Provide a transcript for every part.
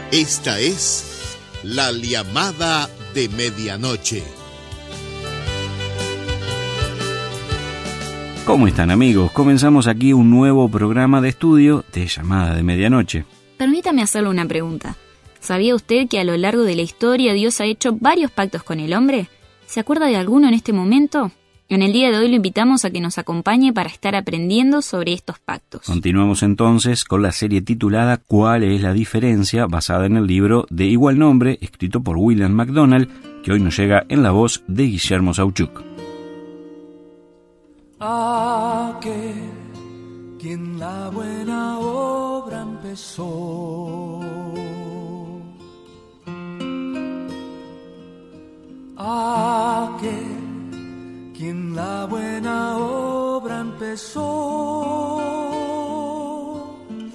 Esta es la llamada de medianoche. ¿Cómo están, amigos? Comenzamos aquí un nuevo programa de estudio de Llamada de Medianoche. Permítame hacerle una pregunta. ¿Sabía usted que a lo largo de la historia Dios ha hecho varios pactos con el hombre? ¿Se acuerda de alguno en este momento? En el día de hoy lo invitamos a que nos acompañe para estar aprendiendo sobre estos pactos. Continuamos entonces con la serie titulada ¿Cuál es la diferencia?, basada en el libro de igual nombre, escrito por William MacDonald, que hoy nos llega en la voz de Guillermo Sauchuk. Aquel quien la buena obra empezó, aquel quien la buena obra empezó,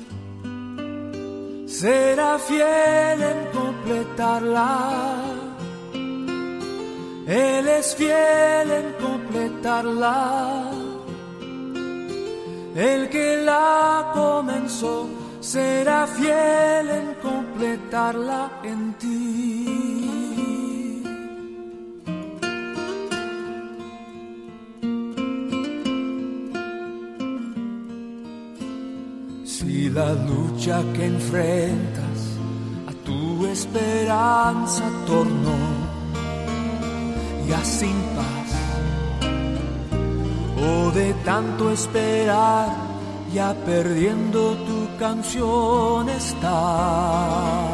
será fiel en completarla. Él es fiel en completarla. El que la comenzó será fiel en completarla en ti. Si la lucha que enfrentas a tu esperanza tornó ya sin paz, o de tanto esperar ya perdiendo tu canción estás,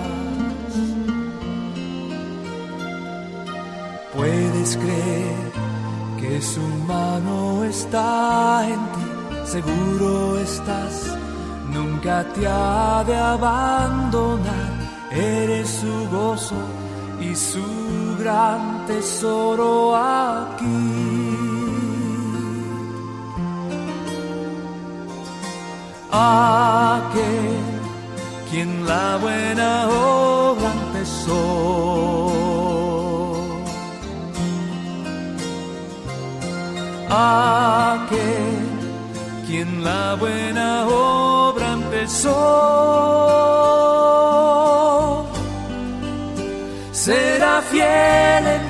puedes creer que su mano está en ti, seguro estás, nunca te ha de abandonar, eres su gozo y su gran tesoro aquí. Aquel quien la buena obra empezó, aquel quien la buena obra empezó, será fiel en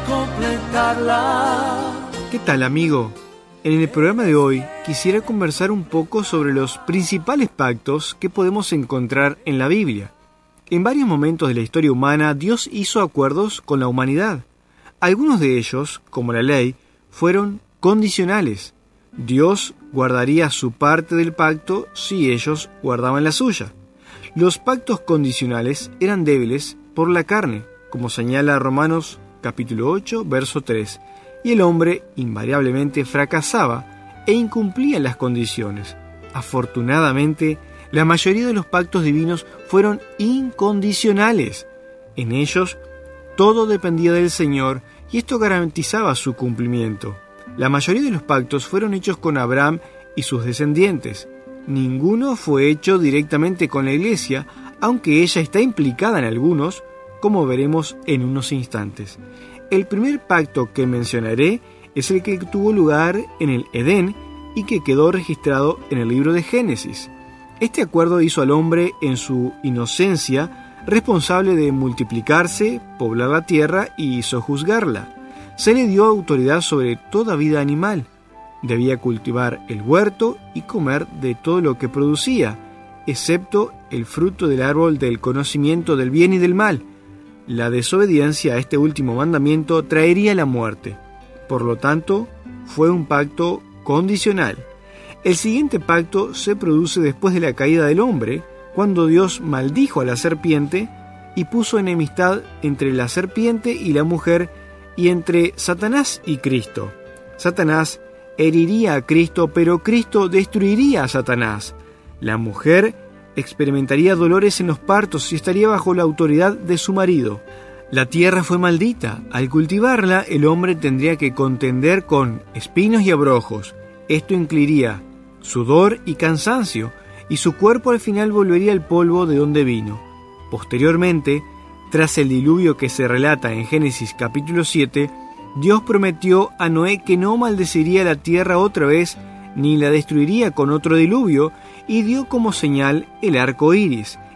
completarla. ¿Qué tal, amigo? En el programa de hoy quisiera conversar un poco sobre los principales pactos que podemos encontrar en la Biblia. En varios momentos de la historia humana, Dios hizo acuerdos con la humanidad. Algunos de ellos, como la ley, fueron condicionales. Dios guardaría su parte del pacto si ellos guardaban la suya. Los pactos condicionales eran débiles por la carne, como señala Romanos capítulo 8, verso 3, y el hombre invariablemente fracasaba e incumplía las condiciones. Afortunadamente, la mayoría de los pactos divinos fueron incondicionales. En ellos, todo dependía del Señor y esto garantizaba su cumplimiento. La mayoría de los pactos fueron hechos con Abraham y sus descendientes. Ninguno fue hecho directamente con la Iglesia, aunque ella está implicada en algunos, como veremos en unos instantes. El primer pacto que mencionaré es el que tuvo lugar en el Edén y que quedó registrado en el libro de Génesis. Este acuerdo hizo al hombre en su inocencia responsable de multiplicarse, poblar la tierra y sojuzgarla. Se le dio autoridad sobre toda vida animal. Debía cultivar el huerto y comer de todo lo que producía, excepto el fruto del árbol del conocimiento del bien y del mal. La desobediencia a este último mandamiento traería la muerte. Por lo tanto, fue un pacto condicional. El siguiente pacto se produce después de la caída del hombre, cuando Dios maldijo a la serpiente y puso enemistad entre la serpiente y la mujer y entre Satanás y Cristo. Satanás heriría a Cristo, pero Cristo destruiría a Satanás. La mujer experimentaría dolores en los partos y estaría bajo la autoridad de su marido. La tierra fue maldita. Al cultivarla, el hombre tendría que contender con espinos y abrojos. Esto incluiría sudor y cansancio, y su cuerpo al final volvería al polvo de donde vino. Posteriormente, tras el diluvio que se relata en Génesis capítulo 7, Dios prometió a Noé que no maldeciría la tierra otra vez, ni la destruiría con otro diluvio, y dio como señal el arco iris.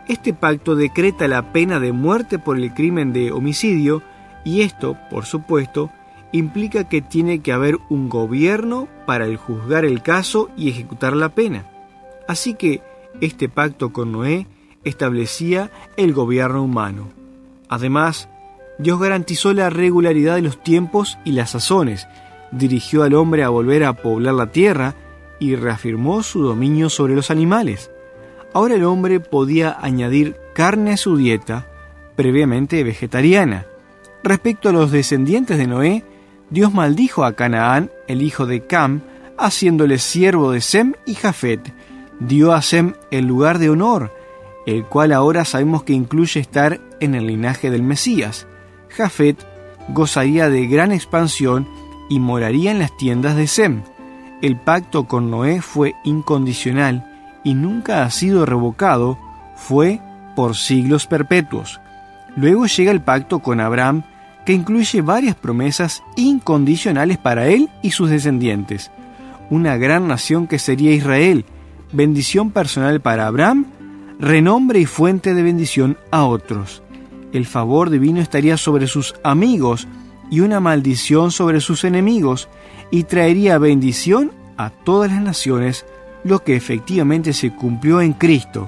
Este pacto decreta la pena de muerte por el crimen de homicidio, y esto, por supuesto, implica que tiene que haber un gobierno para juzgar el caso y ejecutar la pena. Así que este pacto con Noé establecía el gobierno humano. Además, Dios garantizó la regularidad de los tiempos y las sazones, dirigió al hombre a volver a poblar la tierra y reafirmó su dominio sobre los animales. Ahora el hombre podía añadir carne a su dieta, previamente vegetariana. Respecto a los descendientes de Noé, Dios maldijo a Canaán, el hijo de Cam, haciéndole siervo de Sem y Jafet. Dio a Sem el lugar de honor, el cual ahora sabemos que incluye estar en el linaje del Mesías. Jafet gozaría de gran expansión y moraría en las tiendas de Sem. El pacto con Noé fue incondicional y nunca ha sido revocado, fue por siglos perpetuos. Luego llega el pacto con Abraham, que incluye varias promesas incondicionales para él y sus descendientes. Una gran nación que sería Israel, bendición personal para Abraham, renombre y fuente de bendición a otros. El favor divino estaría sobre sus amigos y una maldición sobre sus enemigos, y traería bendición a todas las naciones, lo que efectivamente se cumplió en Cristo.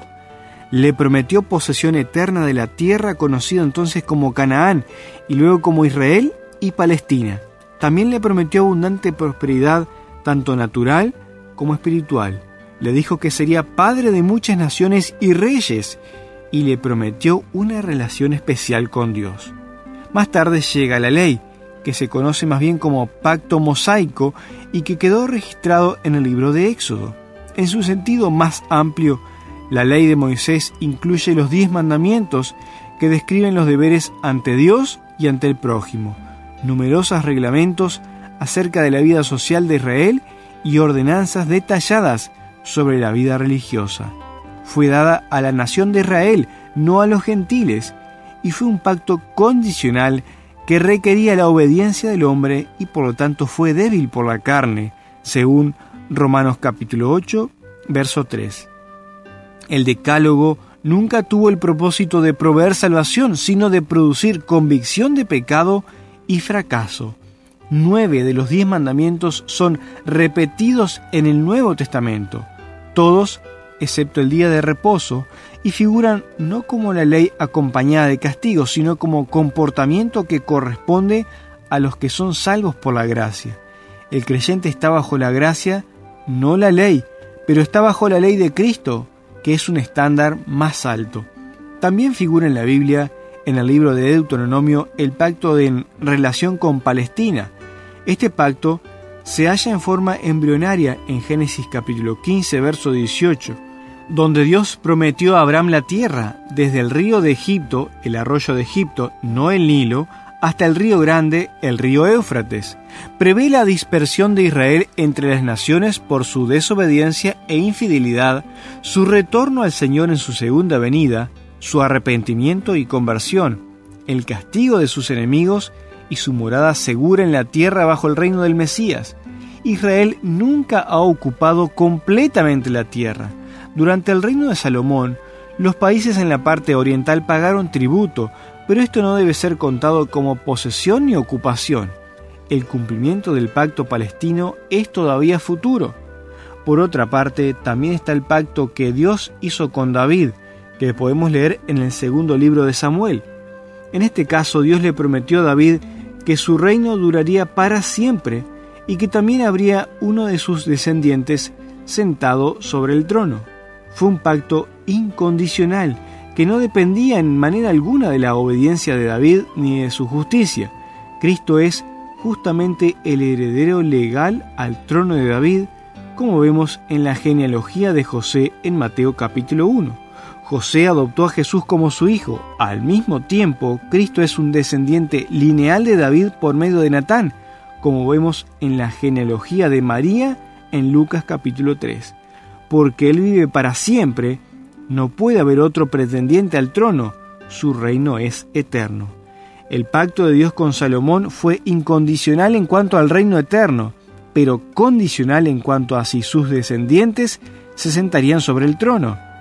Le prometió posesión eterna de la tierra conocida entonces como Canaán y luego como Israel y Palestina. También le prometió abundante prosperidad tanto natural como espiritual. Le dijo que sería padre de muchas naciones y reyes, y le prometió una relación especial con Dios. Más tarde llega la ley, que se conoce más bien como pacto mosaico y que quedó registrado en el libro de Éxodo. En su sentido más amplio, la ley de Moisés incluye los 10 mandamientos que describen los deberes ante Dios y ante el prójimo, numerosos reglamentos acerca de la vida social de Israel y ordenanzas detalladas sobre la vida religiosa. Fue dada a la nación de Israel, no a los gentiles, y fue un pacto condicional que requería la obediencia del hombre y por lo tanto fue débil por la carne, según Romanos capítulo 8, verso 3. El decálogo nunca tuvo el propósito de proveer salvación, sino de producir convicción de pecado y fracaso. 9 de los 10 mandamientos son repetidos en el Nuevo Testamento, todos excepto el día de reposo, y figuran no como la ley acompañada de castigo, sino como comportamiento que corresponde a los que son salvos por la gracia. El creyente está bajo la gracia, no la ley, pero está bajo la ley de Cristo, que es un estándar más alto. También figura en la Biblia, en el libro de Deuteronomio, el pacto en relación con Palestina. Este pacto se halla en forma embrionaria en Génesis capítulo 15, verso 18, donde Dios prometió a Abraham la tierra, desde el río de Egipto, el arroyo de Egipto, no el Nilo, hasta el río grande, el río Éufrates. Prevé la dispersión de Israel entre las naciones por su desobediencia e infidelidad, su retorno al Señor en su segunda venida, su arrepentimiento y conversión, el castigo de sus enemigos y su morada segura en la tierra bajo el reino del Mesías. Israel nunca ha ocupado completamente la tierra. Durante el reino de Salomón, los países en la parte oriental pagaron tributo, pero esto no debe ser contado como posesión ni ocupación. El cumplimiento del pacto palestino es todavía futuro. Por otra parte, también está el pacto que Dios hizo con David, que podemos leer en el segundo libro de Samuel. En este caso, Dios le prometió a David que su reino duraría para siempre y que también habría uno de sus descendientes sentado sobre el trono. Fue un pacto incondicional que no dependía en manera alguna de la obediencia de David ni de su justicia. Cristo es justamente el heredero legal al trono de David, como vemos en la genealogía de José en Mateo capítulo 1. José adoptó a Jesús como su hijo. Al mismo tiempo, Cristo es un descendiente lineal de David por medio de Natán, como vemos en la genealogía de María en Lucas capítulo 3. Porque Él vive para siempre, no puede haber otro pretendiente al trono, su reino es eterno. El pacto de Dios con Salomón fue incondicional en cuanto al reino eterno, pero condicional en cuanto a si sus descendientes se sentarían sobre el trono.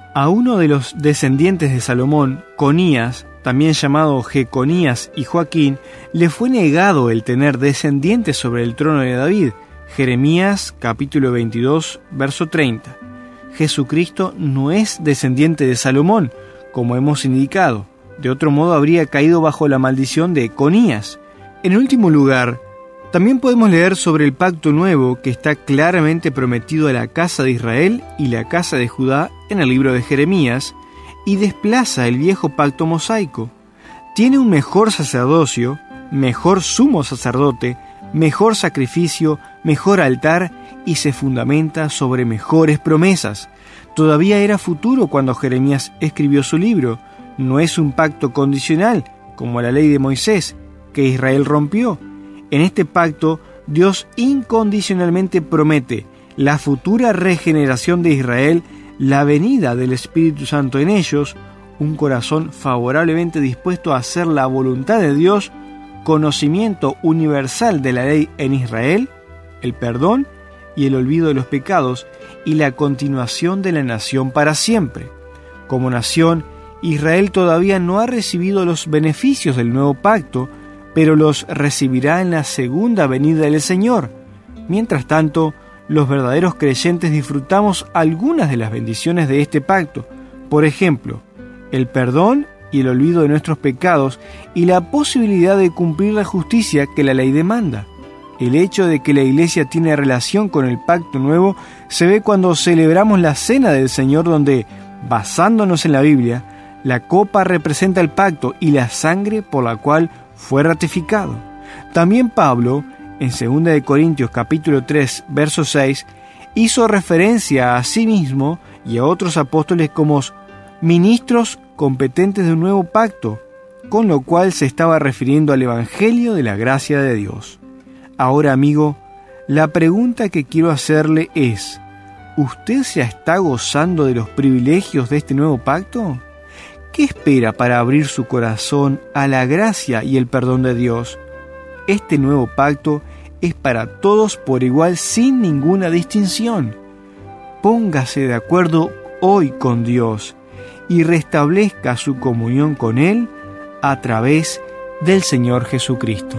A uno de los descendientes de Salomón, Conías, también llamado Jeconías y Joaquín, le fue negado el tener descendientes sobre el trono de David. Jeremías capítulo 22, verso 30. Jesucristo no es descendiente de Salomón, como hemos indicado. De otro modo habría caído bajo la maldición de Conías. En último lugar, también podemos leer sobre el pacto nuevo que está claramente prometido a la casa de Israel y la casa de Judá en el libro de Jeremías, y desplaza el viejo pacto mosaico. Tiene un mejor sacerdocio, mejor sumo sacerdote, mejor sacrificio, mejor altar y se fundamenta sobre mejores promesas. Todavía era futuro cuando Jeremías escribió su libro. No es un pacto condicional, como la ley de Moisés, que Israel rompió. En este pacto, Dios incondicionalmente promete la futura regeneración de Israel, la venida del Espíritu Santo en ellos, un corazón favorablemente dispuesto a hacer la voluntad de Dios, conocimiento universal de la ley en Israel, el perdón y el olvido de los pecados, y la continuación de la nación para siempre. Como nación, Israel todavía no ha recibido los beneficios del nuevo pacto, pero los recibirá en la segunda venida del Señor. Mientras tanto, los verdaderos creyentes disfrutamos algunas de las bendiciones de este pacto. Por ejemplo, el perdón y el olvido de nuestros pecados y la posibilidad de cumplir la justicia que la ley demanda. El hecho de que la Iglesia tiene relación con el pacto nuevo se ve cuando celebramos la Cena del Señor, donde, basándonos en la Biblia, la copa representa el pacto y la sangre por la cual fue ratificado. También Pablo, en 2 Corintios capítulo 3, verso 6, hizo referencia a sí mismo y a otros apóstoles como ministros competentes de un nuevo pacto, con lo cual se estaba refiriendo al Evangelio de la gracia de Dios. Ahora, amigo, la pregunta que quiero hacerle es: ¿usted se está gozando de los privilegios de este nuevo pacto? ¿Qué espera para abrir su corazón a la gracia y el perdón de Dios? Este nuevo pacto es para todos por igual, sin ninguna distinción. Póngase de acuerdo hoy con Dios y restablezca su comunión con Él a través del Señor Jesucristo.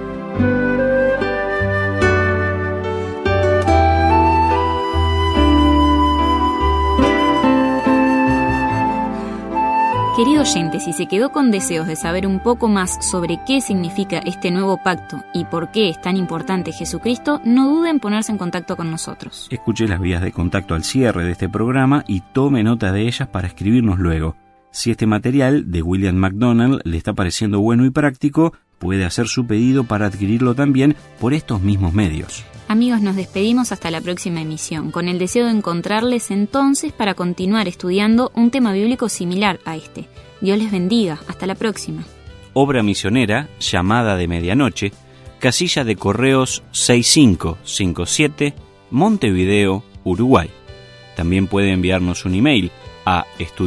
Querido oyente, si se quedó con deseos de saber un poco más sobre qué significa este nuevo pacto y por qué es tan importante Jesucristo, no dude en ponerse en contacto con nosotros. Escuche las vías de contacto al cierre de este programa y tome nota de ellas para escribirnos luego. Si este material de William MacDonald le está pareciendo bueno y práctico, puede hacer su pedido para adquirirlo también por estos mismos medios. Amigos, nos despedimos hasta la próxima emisión, con el deseo de encontrarles entonces para continuar estudiando un tema bíblico similar a este. Dios les bendiga. Hasta la próxima. Obra misionera, Llamada de Medianoche, casilla de correos 6557, Montevideo, Uruguay. También puede enviarnos un email a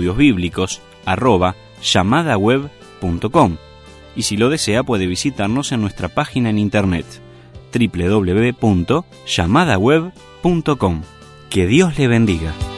estudiosbiblicos@llamadaweb.com y si lo desea puede visitarnos en nuestra página en internet www.llamadaweb.com. Que Dios le bendiga.